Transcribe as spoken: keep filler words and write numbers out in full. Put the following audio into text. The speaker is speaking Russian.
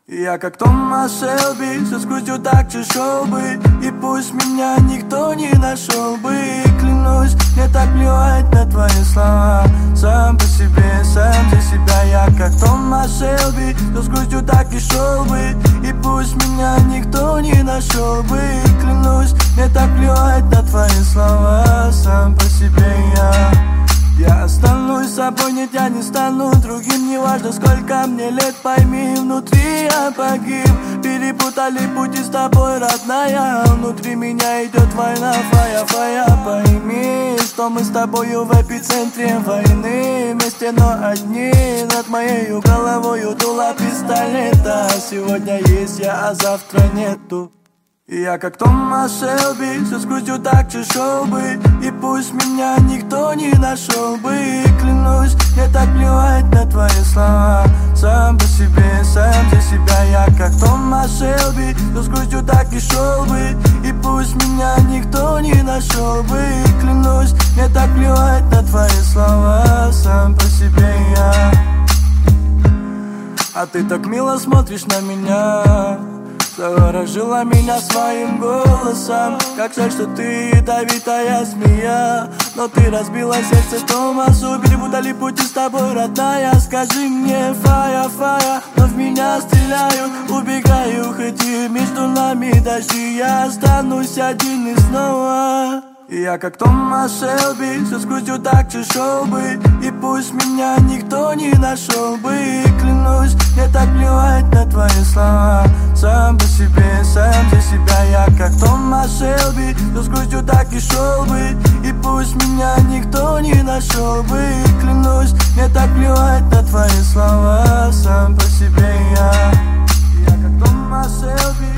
Я как Томас Шелби, со скутью так чешел бы, и пусть меня никто не нашел бы. Клянусь, мне так плевать на твои слова. Сам по себе, сам за себя. Я как Томас Шелби, со скутью так и шел бы, и пусть меня никто не нашел бы. Клянусь, мне так плевать на твои слова. Сам по себе я. Я останусь собой, нет, я не стану другим. Неважно, сколько мне лет, пойми, внутри я погиб. Перепутали пути с тобой, родная. Внутри меня идет война, фая, фая. Пойми, что мы с тобою в эпицентре войны. Вместе, но одни. Над моей головой дуло пистолета. Сегодня есть я, а завтра нету. Я как Томас Шелби, со скутью так чешел бы, и пусть меня никто не нашел бы. Клянусь, мне так плевать на твои слова. Сам по себе, сам за себя. Я как Томас Шелби, со скутью так и шел бы, и пусть меня никто не нашел бы. Клянусь, мне так плевать на твои слова. Сам по себе я. А ты так мило смотришь на меня, заворожила меня своим голосом, как жаль, что ты ядовитая змея. Но ты разбила сердце Томасу, перепутали пути с тобой, родная. Скажи мне, фая, фая, но в меня стреляют, убегаю, хоть и между нами дожди. Я останусь один и снова. Я как Томас Шелби, со скутью так чешел бы, и пусть меня никто не нашел бы. Клянусь, мне так плевать на твои слова. Сам по себе, сам за себя. Я как Томас Шелби, со скутью так и шел бы, и пусть меня никто не нашел бы. Клянусь, мне так плевать на твои слова. Сам по себе я. Я как Томас Шелби.